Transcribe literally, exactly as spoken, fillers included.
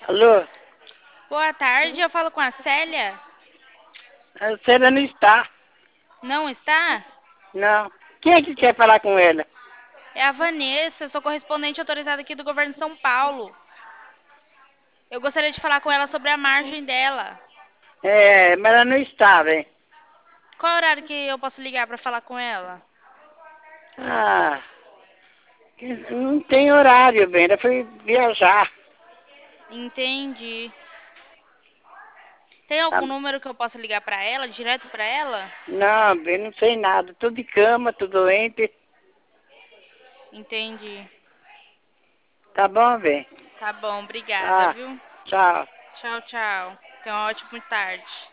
Alô? Boa tarde, eu falo com a Célia. A Célia não está. Não está? Não. Quem é que quer falar com ela? É a Vanessa, sou correspondente autorizada aqui do governo de São Paulo. Eu gostaria de falar com ela sobre a margem dela. É, mas ela não está, velho. Qual é o horário que eu posso ligar para falar com ela? Ah, não tem horário, bem. Ela foi viajar. Entendi. Tem Tá? algum número que eu possa ligar para ela, direto para ela? Não, bem, não sei nada. Tô de cama, tô doente. Entendi. Tá bom, bem? Tá bom, obrigada, Ah, viu? tchau. Tchau, tchau. Tenha uma ótima tarde.